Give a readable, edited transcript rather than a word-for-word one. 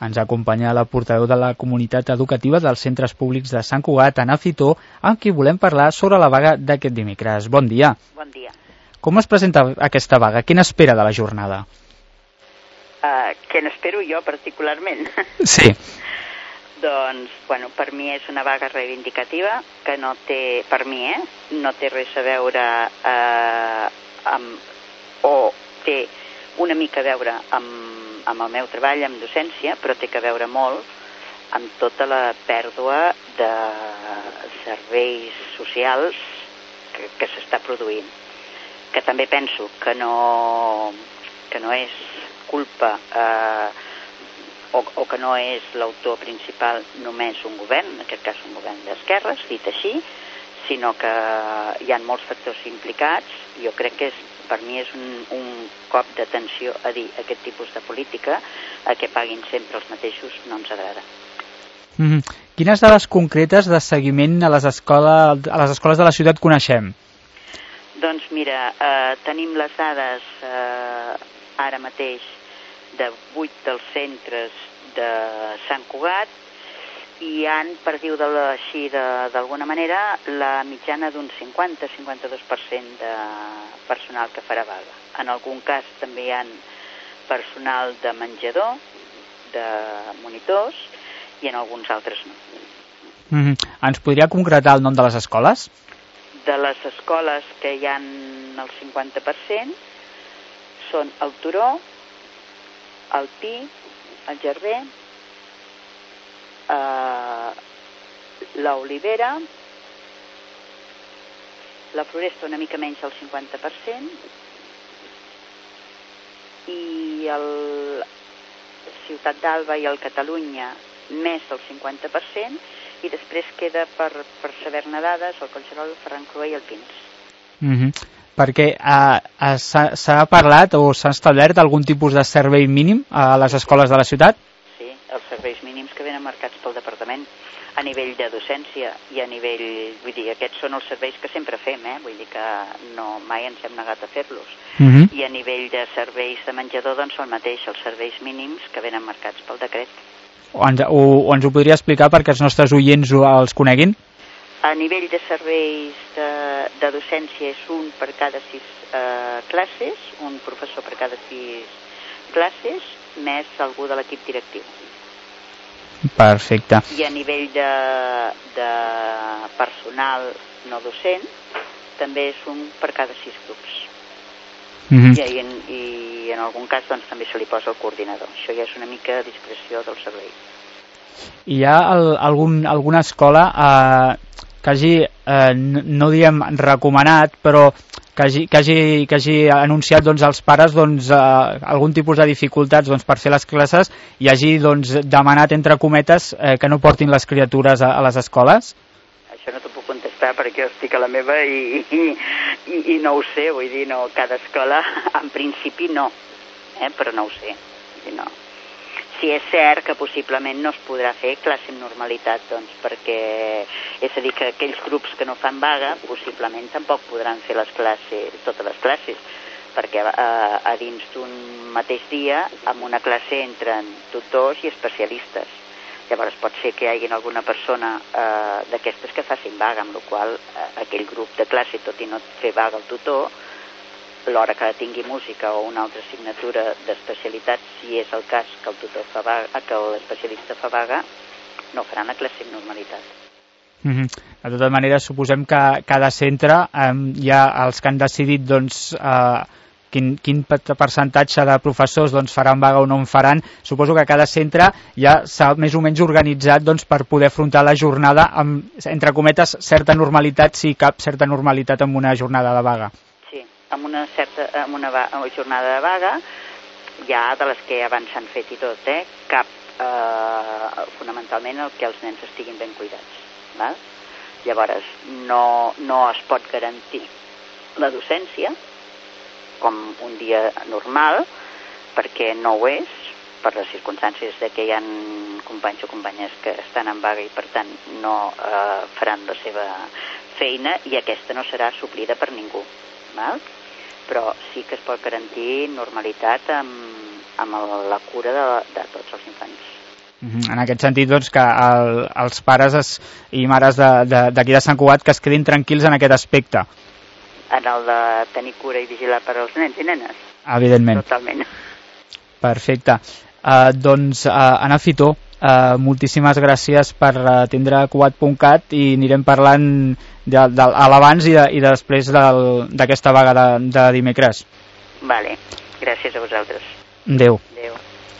Ens acompanya la portaveu de la comunitat educativa dels centres públics de Sant Cugat, Anna Fitó, amb qui volem parlar sobre la vaga d'aquest dimecres. Bon dia. Bon dia. Com es presenta aquesta vaga? Què n'espera de la jornada? Què n'espero jo particularment? Sí. Doncs, bueno, per mi és una vaga reivindicativa que no té, per mi, no té res a veure o té una mica a veure amb el meu treball, amb docència, però té a veure molt amb tota la pèrdua de serveis socials que s'està produint. Que també penso que no és culpa o que no és l'autor principal només un govern, en aquest cas un govern d'esquerres, dit així, sinó que hi ha molts factors implicats. Jo crec que per mi és un cop d'atenció a dir aquest tipus de política, a que paguin sempre els mateixos, no ens agrada. Quines dades concretes de seguiment a les escoles de la ciutat coneixem? Doncs mira, tenim les dades ara mateix de 8 dels centres de Sant Cugat i hi ha, per dir-ho així d'alguna manera, la mitjana d'un 50-52% de personal que farà vaga. En algun cas també hi ha personal de menjador, de monitors, i en alguns altres no. Ens podria concretar el nom de les escoles? De les escoles que hi ha el 50% són el Turó, el Pi, el Jardí, l'Olivera, la Floresta una mica menys del 50% i el Ciutat d'Alba i el Catalunya més del 50%, i després queda per saber-ne dades el Collserola, el Ferran Crué i el Pins. Perquè s'ha parlat o s'ha establert algun tipus de servei mínim a les escoles de la ciutat? Sí, els serveis mínims que venen marcats pel departament a nivell de docència i a nivell, vull dir, aquests són els serveis que sempre fem, vull dir que no, mai ens hem negat a fer-los. I a nivell de serveis de menjador, doncs el mateix, els serveis mínims que venen marcats pel decret. O ens ho podria explicar perquè els nostres oients els coneguin? A nivell de serveis de docència és un per cada 6 classes, un professor per cada 6 classes, més algú de l'equip directiu. Perfecte. I a nivell de personal no docent, també és un per cada 6 grups. I en algun cas doncs, també se li posa el coordinador. Això ja és una mica a discreció del servei. Hi ha alguna escola que hagi, no diem recomanat, però que hagi anunciat als pares algun tipus de dificultats per fer les classes i hagi demanat, entre cometes, que no portin les criatures a les escoles? Això no t'ho puc contestar perquè jo estic a la meva i no ho sé, vull dir, no, cada escola en principi no, però no ho sé, no. Si és cert que possiblement no es podrà fer classe amb normalitat, doncs perquè, és a dir, que aquells grups que no fan vaga possiblement tampoc podran fer les classes, totes les classes, perquè a dins d'un mateix dia en una classe entren tutors i especialistes. Llavors pot ser que hi hagi alguna persona d'aquestes que facin vaga, amb la qual aquell grup de classe, tot i no fer vaga el tutor, l'hora que tingui música o una altra assignatura d'especialitat, si és el cas que el tutor fa vaga, que l'especialista fa vaga, no faran la classe amb normalitat. De totes maneres, suposem que cada centre hi ha els que han decidit quin percentatge de professors faran vaga o no en faran. Suposo que cada centre ja s'ha més o menys organitzat per poder afrontar la jornada amb, entre cometes, certa normalitat, si cap certa normalitat amb una jornada de vaga. Amb una jornada de vaga, ja de les que abans s'han fet i tot, cap, fonamentalment, el que els nens estiguin ben cuidats. Val? Llavors, no es pot garantir la docència com un dia normal, perquè no ho és, per les circumstàncies de que hi ha companys o companyes que estan en vaga i, per tant, no faran la seva feina i aquesta no serà suplida per ningú. Val? Però sí que es pot garantir normalitat amb la cura de tots els infants. En aquest sentit, doncs, que els pares i mares d'aquí de Sant Cugat que es quedin tranquils en aquest aspecte. En el de tenir cura i vigilar per als nens i nenes. Evidentment. Totalment. Perfecte. Doncs, Anna Fitó, moltíssimes gràcies per atendre Cugat.cat i anirem parlant a l'abans i després d'aquesta vaga de dimecres. Vale, gràcies a vosaltres. Adéu. Adéu.